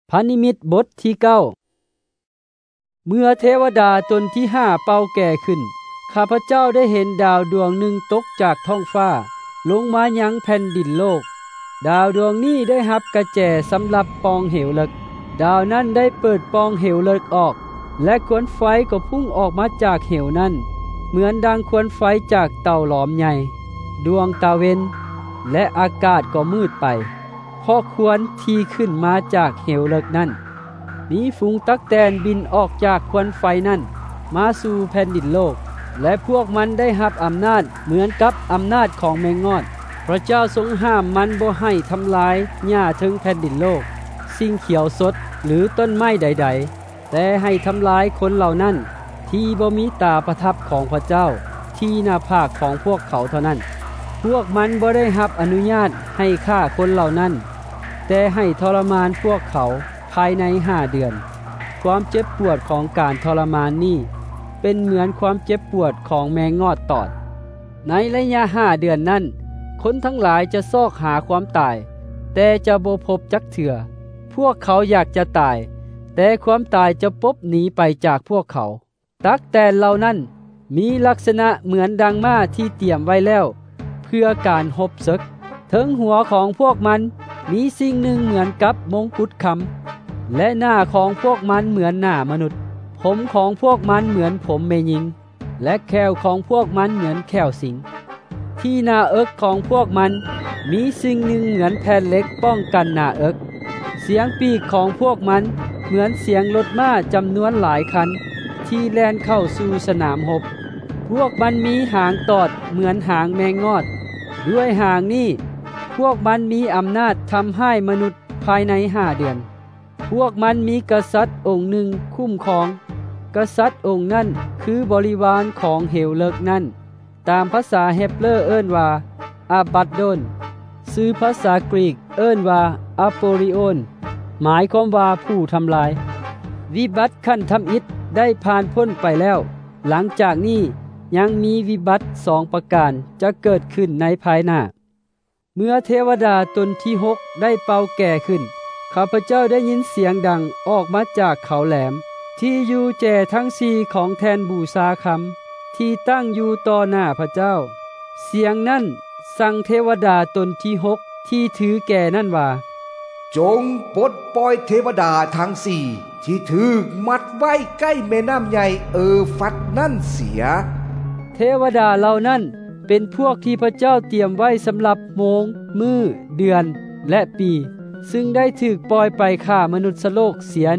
พระนิมิตบทที่9เมื่อเทวดาตนที่5เป่าแก่ขึ้นข้าพเจ้าได้เห็นดาวดวงหนึ่งตกจากท้องฟ้าลงมายังแผ่นดินโลกดาวดวงนี้ได้รับกระแจสำหรับปองเหวลึกดาวนั้นได้เปิดปองเหวลึกออกและควันไฟก็พุ่งออกมาจากเหวนั้นเหมือนดังควันไฟจากเตาหลอมใหญ่ดวงตะเวนและอากาศก็มืดไปเพราะควันที่ขึ้นมาจากเหวลึกนั้นมีฝูงตั๊กแตนบินออกจากควันไฟนั้นมาสู่แผ่นดินโลกและพวกมันได้รับอำนาจเหมือนกับอำนาจของแมงงอดพระเจ้าทรงห้ามมันบ่ให้ทำลายหญ้าถึงแผ่นดินโลกสิ่งเขียวสดหรือต้นไม้ใดๆแต่ให้ทำลายคนเหล่านั้นที่บ่มีตาประทับของพระเจ้าที่หน้าภาคของพวกเขาเท่านั้นพวกมันบ่ได้รับอนุญาตให้ฆ่าคนเหล่านั้นแต่ให้ทรมานพวกเขาภายใน5 เดือนความเจ็บปวดของการทรมานนี้เป็นเหมือนความเจ็บปวดของแมงงอดตอดในระยะ5 เดือนนั้นคนทั้งหลายจะซอกหาความตายแต่จะบ่พบจักเถื่อพวกเขาอยากจะตายแต่ความตายจะปบหนีไปจากพวกเขาตั๊กแตนเหล่านั้นมีลักษณะเหมือนดังม้าที่เตรียมไว้แล้วเพื่อการรบศึกถึงหัวของพวกมันมีสิ่งหนึ่งเหมือนกับมงกุฎคำและหน้าของพวกมันเหมือนหน้ามนุษย์ผมของพวกมันเหมือนผมแม่หญิงและแขวของพวกมันเหมือนแขวสิงที่หน้าอกของพวกมันมีสิ่งหนึ่งเหมือนแผ่นเหล็กป้องกันหน้าอกเสียงปีกของพวกมันเหมือนเสียงรถม้าจำนวนหลายคันที่แล่นเข้าสู่สนามรบพวกมันมีหางตอดเหมือนหางแมงงอดด้วยหางนี้พวกมันมีอำนาจทำให้มนุษย์ภายใน5 เดือนพวกมันมีกษัตริย์องค์หนึ่งคุ้มครองกษัตริย์องค์นั้นคือบริวารของเหวเลิกนั้นตามภาษาเฮบเรอเอิ้นว่าอาบัดโดนชื่อภาษากรีกเอิ้นว่าอโปลิโอนหมายความว่าผู้ทำลายวิบัติขั้นทำอิฐได้ผ่านพ้นไปแล้วหลังจากนี้ยังมีวิบัติ2 ประการจะเกิดขึ้นในภายหน้าเมื่อเทวดาตนที่6ได้เป่าแก่ขึ้นข้าพเจ้าได้ยินเสียงดังออกมาจากเขาแหลมที่อยู่แจทั้ง4ของแทนบูชาคำที่ตั้งอยู่ต่อหน้าพระเจ้าเสียงนั้นสั่งเทวดาตนที่6ที่ถือแก่นั่นว่าจงปลดปล่อยเทวดาทั้ง4ที่ถูกมัดไว้ใกล้แม่น้ำใหญ่ฟัดนั่นเสียเทวดาเหล่านั้นเป็นพวกที่พระเจ้าเตรียมไว้สำหรับโมงมือเดือนและปีซึ่งได้ถูกปล่อยไปฆ่ามนุษย์โลกเสีย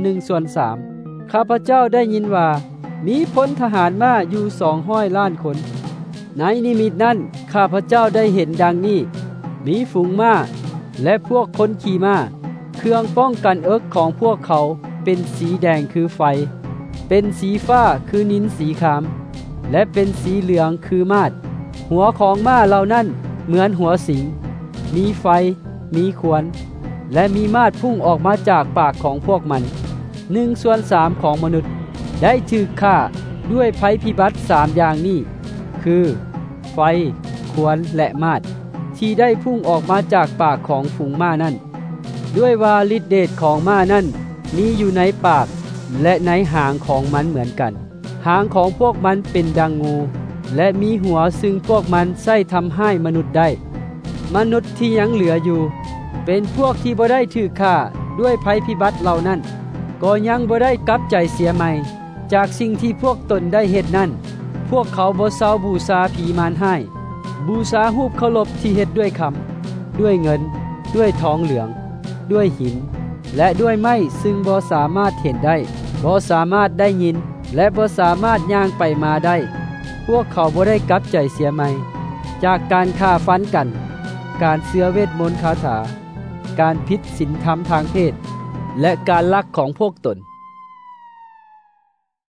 1/3ข้าพเจ้าได้ยินว่ามีพลทหารม้าอยู่200 ล้านคนในนิมิตนั้นข้าพเจ้าได้เห็นดังนี้มีฝูงม้าและพวกคนขี่ม้าเครื่องป้องกันอกของพวกเขาเป็นสีแดงคือไฟเป็นสีฟ้าคือนินสีขามและเป็นสีเหลืองคือมาดหัวของม้าเหล่านั้นเหมือนหัวสิงมีไฟมีขวนและมีมาดพุ่งออกมาจากปากของพวกมัน1/3ของมนุษย์ได้ถูกฆ่าด้วยภัยพิบัติ3 อย่างนี้คือไฟขวนและมาดที่ได้พุ่งออกมาจากปากของฝูงม้านั้นด้วยว่าฤทธิเดชของม้านั้นมีอยู่ในปากและในหางของมันเหมือนกันหางของพวกมันเป็นดังงูและมีหัวซึ่งพวกมันใช้ทำให้มนุษย์ได้มนุษย์ที่ยังเหลืออยู่เป็นพวกที่บ่ได้ถูกฆ่าด้วยภัยพิบัติเหล่านั้นก็ยังบ่ได้กลับใจเสียใหม่จากสิ่งที่พวกตนได้เฮ็ดนั้นพวกเขาบ่เซาบูชาผีมารให้บูชารูปเคารพที่เฮ็ดด้วยคำด้วยเงินด้วยทองเหลืองด้วยหินและด้วยไม้ซึ่งบ่สามารถเห็นได้บ่สามารถได้ยินและบ่สามารถย่างไปมาได้พวกเขาบ่ได้กลับใจเสียใหม่จากการฆ่าฟันกันการเสื้อเวทมนต์คาถาการผิดศีลธรรมทางเพศและการลักของพวกตน